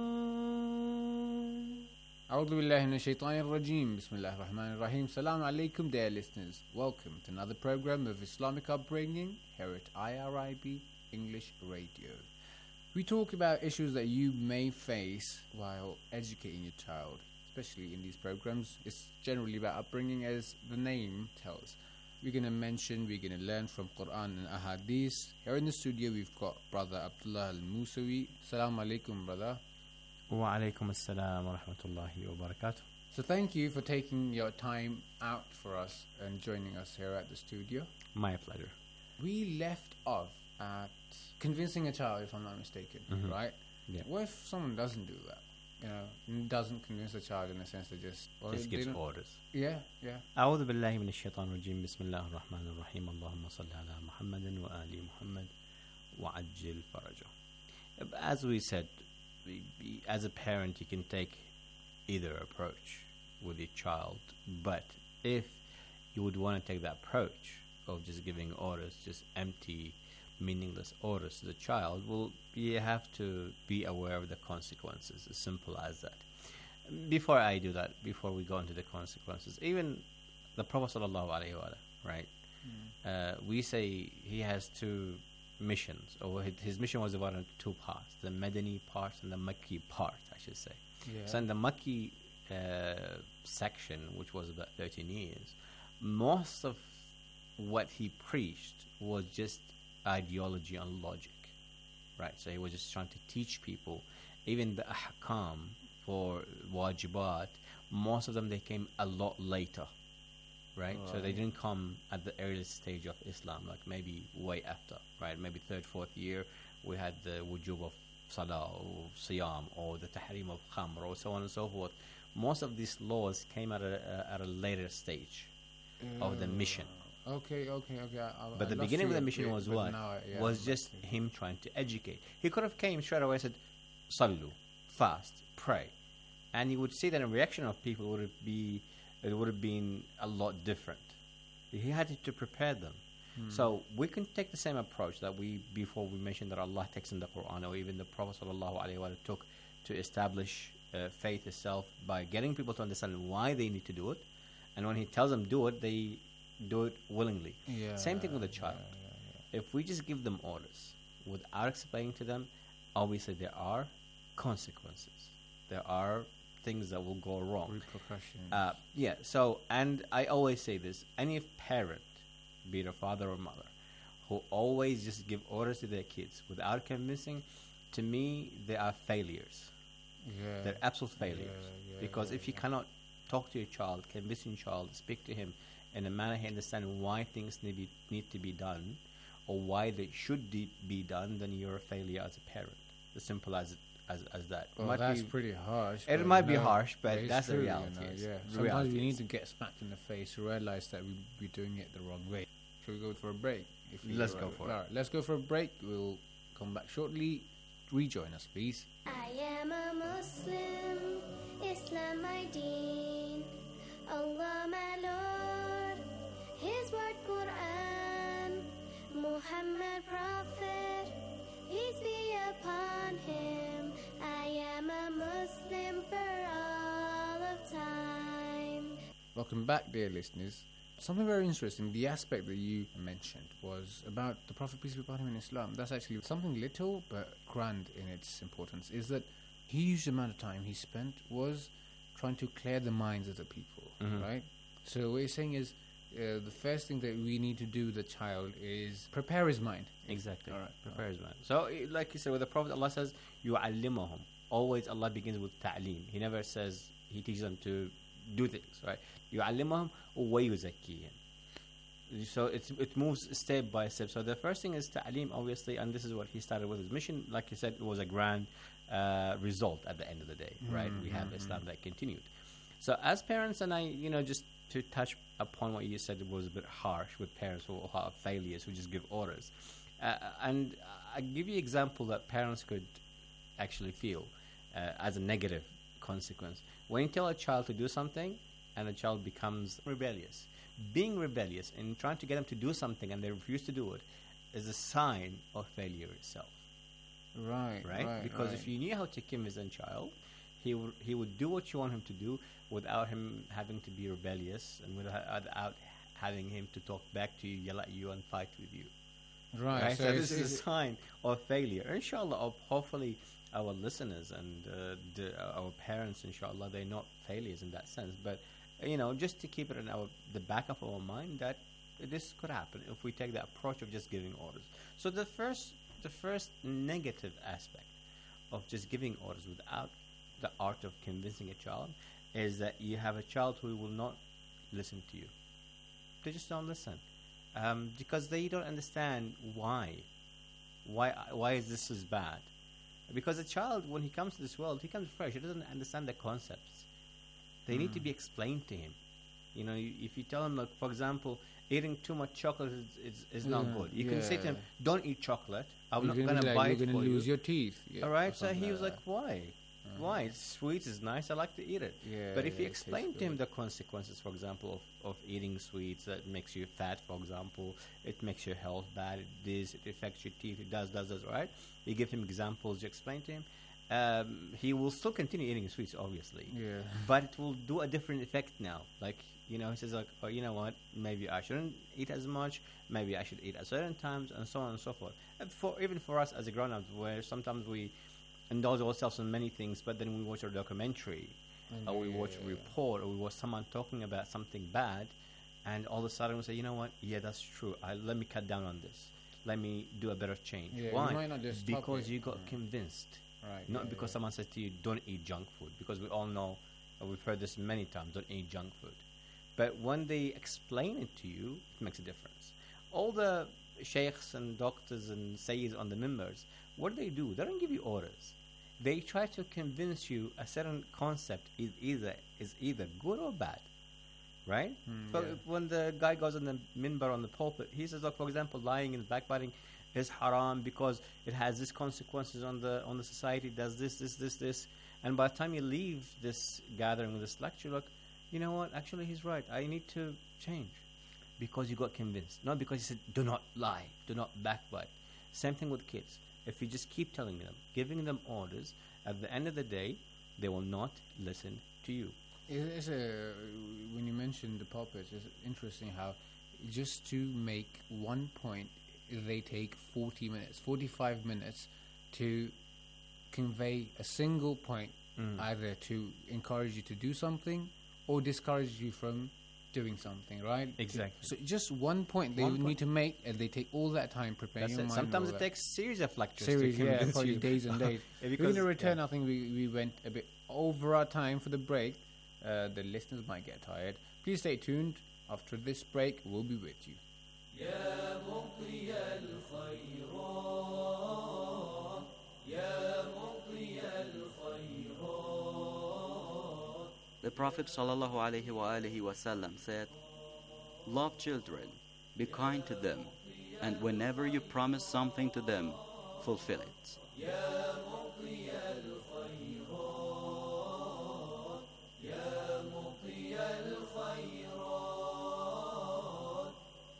small. أعوذ بالله من الشيطان الرجيم. بسم الله الرحمن الرحيم. Salam alaikum, dear listeners. Welcome to another program of Islamic upbringing here at I R I B English Radio. We talk about issues that you may face while educating your child, especially in these programs. It's generally about upbringing, as the name tells. We're going to mention, we're going to learn from Quran and Ahadith. Here in the studio, we've got Brother Abdullah Al-Musawi. Salam alaikum, brother. Wa alaikum assalam wa rahmatullahi wa barakatuh. So thank you for taking your time out for us and joining us here at the studio. My pleasure. We left off at convincing a child, if I'm not mistaken, mm-hmm. right? Yeah. What if someone doesn't do that? You know, doesn't convince the child in the sense that just... Well, just gives orders. Yeah, yeah. أعوذ بالله من الشيطان الرجيم. بسم الله الرحمن الرحيم. اللهم صل على محمد وآل محمد وعجل فرجه. As we said, as a parent, you can take either approach with your child. But if you would want to take that approach of just giving orders, just empty, meaningless orders to the child, well, you have to be aware of the consequences. As simple as that. Before I do that, before we go into the consequences, even the Prophet sallallahu alaihi wasallam, right? Mm. Uh, we say he has two missions, or his mission was divided into two parts: the Madani part and the Makki part, I should say. Yeah. So in the Makki uh, section, which was about thirteen years, most of what he preached was just ideology and logic, right? So he was just trying to teach people, even the ahkam for wajibat, most of them they came a lot later, right? right? So they didn't come at the earliest stage of Islam, like maybe way after, right? Maybe third, fourth year, we had the wujub of salah or siyam or the tahrim of khamr or so on and so forth. Most of these laws came at a, uh, at a later stage uh, of the mission. Okay, okay, okay. I, I, but I the beginning of the bit, mission was what? Now, yeah, was just him trying to educate. He could have came straight away and said, Sallu, fast, pray. And you would see that the reaction of people would be, it would have been a lot different. He had to prepare them. Hmm. So we can take the same approach that we, before we mentioned that Allah takes in the Quran, or even the Prophet sallallahu alaihi wasallam took to establish uh, faith itself by getting people to understand why they need to do it. And when he tells them do it, they do it willingly. Yeah, Same thing with a child. Yeah, yeah, yeah. If we just give them orders without explaining to them, obviously there are consequences. There are things that will go wrong. Repercussions. Uh, yeah, so, and I always say this, any parent, be it a father or mother, who always just give orders to their kids without convincing, to me, they are failures. Yeah. They're absolute failures. Yeah, yeah, because yeah, if you yeah. cannot talk to your child, convince your child, speak to him in a manner he understands why things need, be, need to be done, or why they should de- be done, then you're a failure as a parent. As simple as as, as that. Well, might that's be, pretty harsh. It might be harsh, but that's the true, reality. You know, is. yeah. The Sometimes reality we is. need to get smacked in the face to realize that we, we're doing it the wrong way. Shall we go for a break? If Let's right go with- for it. All right, let's go for a break. We'll come back shortly. Rejoin us, please. I am a Muslim, Islam my deen, Allah my Lord, His word Quran, Muhammad Prophet, peace be upon him. I am a Muslim for all of time. Welcome back, dear listeners. Something very interesting, the aspect that you mentioned was about the Prophet, peace be upon him, in Islam. That's actually something little but grand in its importance, is that a huge amount of time he spent was trying to clear the minds of the people, Mhm. right? So what he's saying is, uh, the first thing that we need to do with the child is prepare his mind. Exactly. All right. Prepare his mind. So, eh, like you said, with the Prophet, Allah says, يُعَلِّمُهُم. Always Allah begins with ta'lim. He never says, He teaches them to do things, right? يُعَلِّمُهُم وَيُزَكِّيهِم. So it, it moves step by step. So the first thing is ta'lim, obviously, and this is what he started with his mission. Like you said, it was a grand uh, result at the end of the day, right? We have Mhm. Islam that continued. So as parents, and I, you know, just to touch upon what you said, it was a bit harsh with parents who are failures, who just give orders. Uh, and I give you an example that parents could actually feel uh, as a negative consequence. When you tell a child to do something and the child becomes rebellious, being rebellious and trying to get them to do something and they refuse to do it is a sign of failure itself. Right, Right? right, Because right. if you knew how to convince a child, he would he would do what you want him to do without him having to be rebellious and without, without having him to talk back to you, yell at you, and fight with you. Right, So, so this it's- is a sign of failure. Inshallah, of hopefully our listeners and uh, the, uh, our parents, inshallah, they're not failures in that sense. But you know, just to keep it in our the back of our mind that this could happen if we take the approach of just giving orders. So the first the first negative aspect of just giving orders without the art of convincing a child is that you have a child who will not listen to you. They just don't listen um, because they don't understand why. Why? Why is this is bad? Because a child, when he comes to this world, he comes fresh. He doesn't understand the concepts. They need to be explained to him. You know, you- if you tell him, like, for example, eating too much chocolate is, is, is not Yeah, good. You can say to him, yeah. "Don't eat chocolate. I'm You're not gonna going be to like, buy you're it gonna for lose you." your teeth. Yeah, All or right. So something he like was like, that. "Why? why? It's sweet, it's nice, I like to eat it. Yeah, but if yeah, you it explain tastes to him good. the consequences, for example, of, of eating sweets, that makes you fat, for example, it makes your health bad, it this, it affects your teeth, it does, does, does, right? You give him examples, you explain to him, um, he will still continue eating sweets, obviously. Yeah. But it will do a different effect now. Like, you know, he says like, oh, you know what, maybe I shouldn't eat as much, maybe I should eat at certain times, and so on and so forth. And for even for us as a grown-up, where sometimes we indulge ourselves in many things, but then we watch a documentary, Mm, or we yeah, watch yeah, a yeah. report, or we watch someone talking about something bad, and all of a sudden we say, you know what, yeah, that's true, I, let me cut down on this. Let me do a better change. Yeah, you Why? might not just stop Because it. you got Right. convinced. Right, Not yeah, because yeah. someone said to you, don't eat junk food. Because we all know, and we've heard this many times, don't eat junk food. But when they explain it to you, it makes a difference. All the sheikhs and doctors and sayyids on the members, what do they do? They don't give you orders. They try to convince you a certain concept is either is either good or bad. Right? Mm, so yeah. when the guy goes on the minbar on the pulpit, he says, like, for example, lying and backbiting is haram because it has this consequences on the on the society, does this, this, this, this. And by the time you leave this gathering, this lecture, look, you know what, actually he's right, I need to change. Because you got convinced. Not because you said, do not lie, do not backbite. Same thing with kids. If you just keep telling them, giving them orders, at the end of the day, they will not listen to you. It's a, when you mentioned the puppets, it's interesting how just to make one point, they take forty minutes, forty-five minutes to convey a single point, Mm. either to encourage you to do something or discourage you from doing something, right? Exactly. So just one point they One would point. need to make, and they take all that time preparing That's your it. mind. and Sometimes all it that. takes series of lectures Series, to yeah, convince probably you. days and days. Yeah, We're because- going to return. yeah. I think we, we went a bit over our time for the break. Uh, the listeners might get tired. Please stay tuned. After this break, we'll be with you. يا مضي الخيرات يا مضي الخيرات. The Prophet sallallahu alaihi wasallam said, love children, be kind to them, and whenever you promise something to them, fulfill it. يا مضي الخيرات يا مضي الخيرات.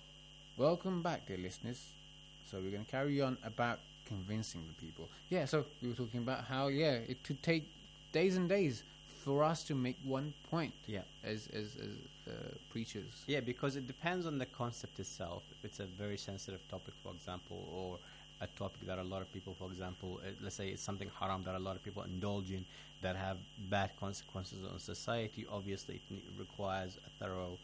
Welcome back, dear listeners. So we're going to carry on about convincing the people. Yeah, so we were talking about how, yeah, it could take days and days for us to make one point. Yeah. As as, as uh, preachers. Yeah, because it depends on the concept itself. If it's a very sensitive topic, for example, or a topic that a lot of people, for example, uh, let's say it's something haram that a lot of people indulge in that have bad consequences on society, obviously it ne- requires a thorough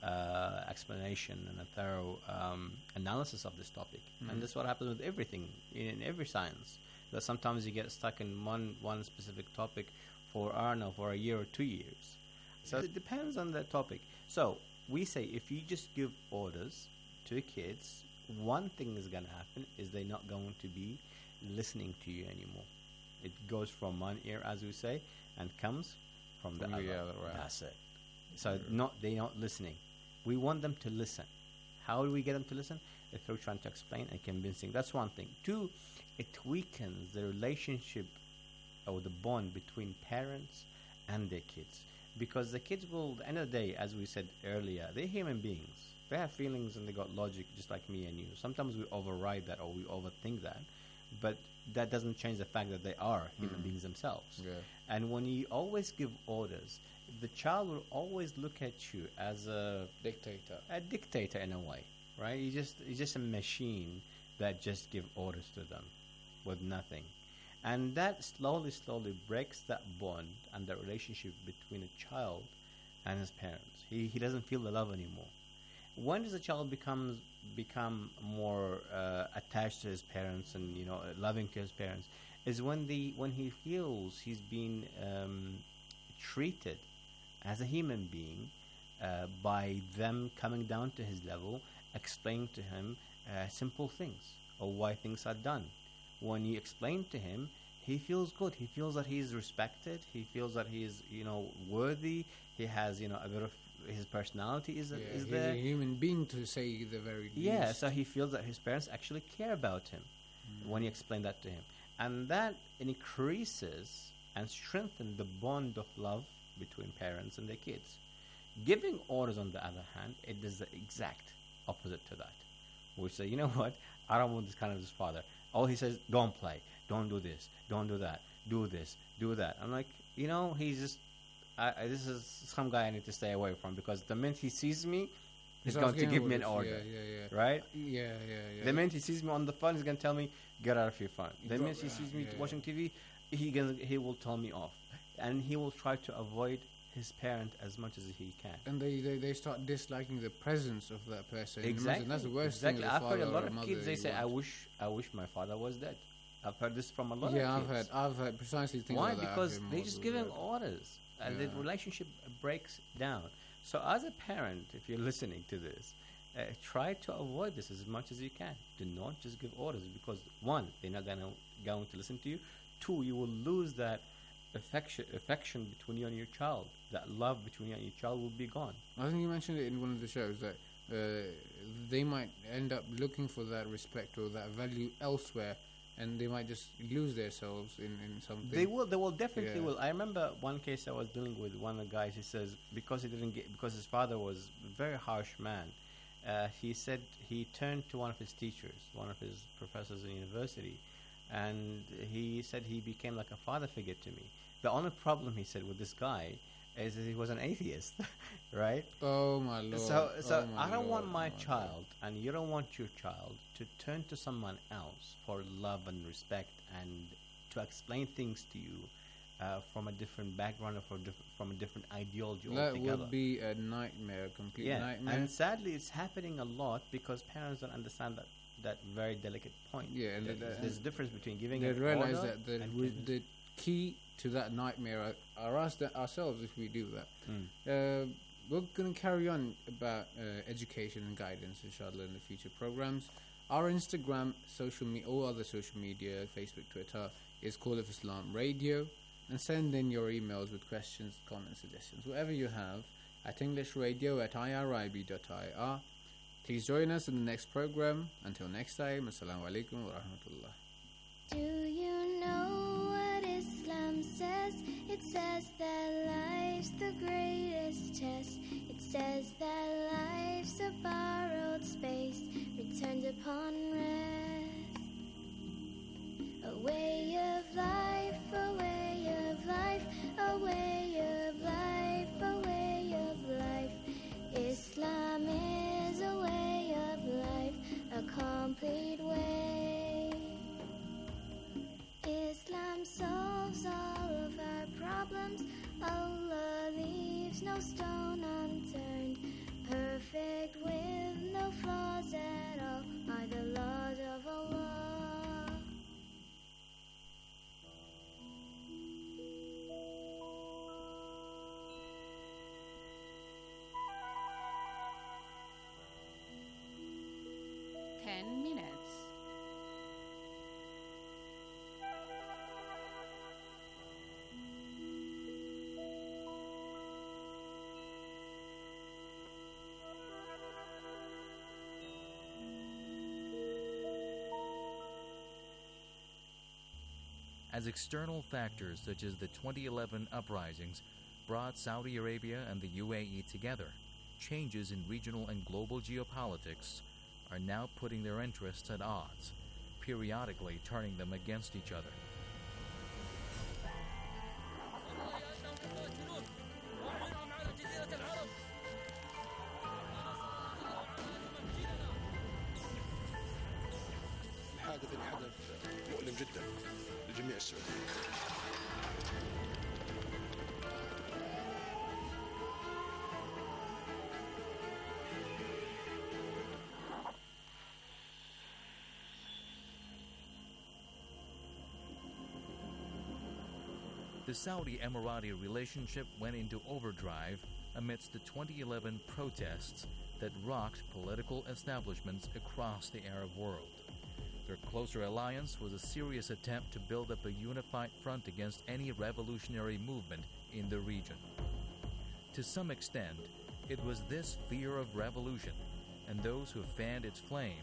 uh, explanation and a thorough um, analysis of this topic. Mhm. And that's what happens with everything, in, in every science. That sometimes you get stuck in one, one specific topic for, I don't know, for a year or two years. So it depends on the topic. So we say if you just give orders to kids, one thing is going to happen is they're not going to be listening to you anymore. It goes from one ear, as we say, and comes from the From other. the other, right. That's it. So not they're not listening. We want them to listen. How do we get them to listen? If through trying to explain and convincing. That's one thing. Two, it weakens the relationship or the bond between parents and their kids. Because the kids will, at the end of the day, as we said earlier, they're human beings. They have feelings and they got logic just like me and you. Sometimes we override that or we overthink that. But that doesn't change the fact that they are human Mm. beings themselves. Yeah. And when you always give orders, the child will always look at you as a dictator. A dictator in a way, right? You just it's just a machine that just give orders to them with nothing. And that slowly, slowly breaks that bond and the relationship between a child and his parents. He he doesn't feel the love anymore. When does a child becomes become more uh, attached to his parents and you know loving to his parents? Is when the when he feels he's been um, treated as a human being uh, by them coming down to his level, explaining to him uh, simple things or why things are done. When you explain to him, he feels good. He feels that he is respected. He feels that he is, you know, worthy. He has, you know, a bit of his personality is Yeah, is he's there. a human being, to say the very least. Yeah, so he feels that his parents actually care about him Mm. when you explain that to him. And that increases and strengthen the bond of love between parents and their kids. Giving orders, on the other hand, it does the exact opposite to that. We say, you know what, I don't want this kind of this father. All he says, don't play, don't do this, don't do that, do this, do that. I'm like, you know, he's just, I, I, this is some guy I need to stay away from, because the minute he sees me, he's going to give me an order. Yeah, yeah, yeah. Right? Yeah, yeah, yeah. The minute he sees me on the phone, he's going to tell me, get out of your phone. The minute he sees me yeah, watching T V, he, gonna, he will tell me off. And he will try to avoid his parent as much as he can. And they, they, they start disliking the presence of that person. Exactly. That's the worst exactly. thing. I've heard a lot of mother kids, they say, want. I wish I wish my father was dead. I've heard this from a lot yeah, of kids. Yeah, I've heard, I've heard precisely things Why? like that. Because they're just giving orders. And yeah. the relationship breaks down. So as a parent, if you're listening to this, uh, try to avoid this as much as you can. Do not just give orders, because one, they're not gonna going to listen to you. Two, you will lose that affection affection between you and your child. That love between you and your child will be gone. I think you mentioned it in one of the shows that uh, they might end up looking for that respect or that value elsewhere, and they might just lose themselves in, in something. They will. They will definitely Yeah. will. I remember one case I was dealing with one of the guys. He says because he didn't get because his father was a very harsh man. Uh, he said he turned to one of his teachers, one of his professors in university, and he said he became like a father figure to me. The only problem, he said, with this guy is that he was an atheist, right? Oh my lord! So, so oh my I don't lord. want my, my child, and you don't want your child to turn to someone else for love and respect and to explain things to you uh, from a different background or for diff- from a different ideology That altogether. would be a nightmare, a complete yeah, nightmare. and sadly, it's happening a lot because parents don't understand that that very delicate point. Yeah, and That the- the- there's a difference between giving they an realize order that the, and re- convince- the key to that nightmare are, are us that ourselves if we do that. Mm. Uh, we're going to carry on about uh, education and guidance, inshallah, in the future programs. Our Instagram, social media, all other social media, Facebook, Twitter, is Call of Islam Radio. And send in your emails with questions, comments, suggestions, whatever you have, at englishradio at irib dot I R. Please join us in the next program. Until next time, assalamu alaikum wa rahmatullah. Do you know what Islam says? It says that life's the greatest test. It says that life's a borrowed space, returned upon rest. A way of life, a way of life, a way of life, a way of life. Islam is a way of life, a complete way. Islam solves all of our problems. Allah leaves no stone unturned. Perfect with no flaws at all are the laws of Allah. Ten minutes. As external factors such as the twenty eleven uprisings brought Saudi Arabia and the U A E together, changes in regional and global geopolitics are now putting their interests at odds, periodically turning them against each other. الحادث اللي حدث مؤلم جدا لجميع السعوديين. The Saudi-Emirati relationship went into overdrive amidst the twenty eleven protests that rocked political establishments across the Arab world. Their closer alliance was a serious attempt to build up a unified front against any revolutionary movement in the region. To some extent, it was this fear of revolution and those who fanned its flame